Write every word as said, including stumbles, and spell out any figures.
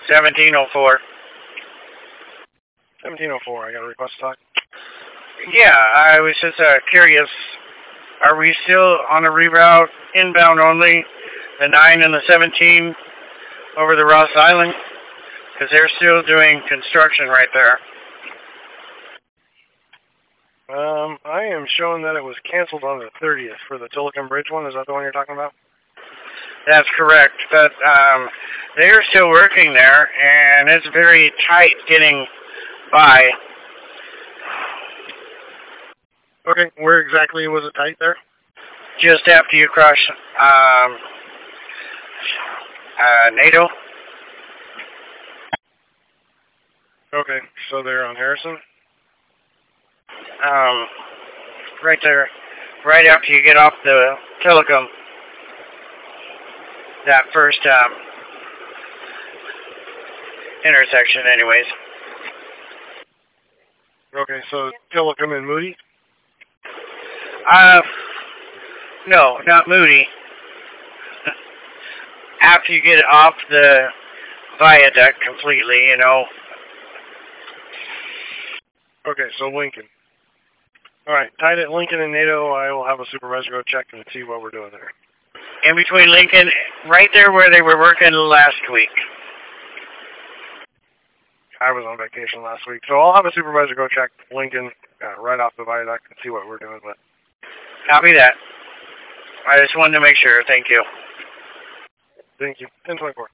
seventeen oh four. seventeen oh four, I got a request to talk. Yeah, I was just uh, curious. Are we still on a reroute, inbound only, the nine and the seventeen over the Ross Island? Because they're still doing construction right there. Um, I am showing that it was canceled on the thirtieth for the Tillicum Bridge one. Is that the one you're talking about? That's correct, but um, they're still working there, and it's very tight getting by. Okay, where exactly was it tight there? Just after you cross um, uh, NATO. Okay, so they're on Harrison? Um, right there, right after you get off the Tillicum. That first um, intersection, anyways. Okay, so Tillicum and Moody? Uh, no, not Moody. After you get off the viaduct completely, you know. Okay, so Lincoln. Alright, tied at Lincoln and NATO, I will have a supervisor go check and see what we're doing there. In between Lincoln, right there where they were working last week. I was on vacation last week, so I'll have a supervisor go check Lincoln uh, right off the viaduct and see what we're doing with. Copy that. I just wanted to make sure. Thank you. Thank you. ten twenty-four.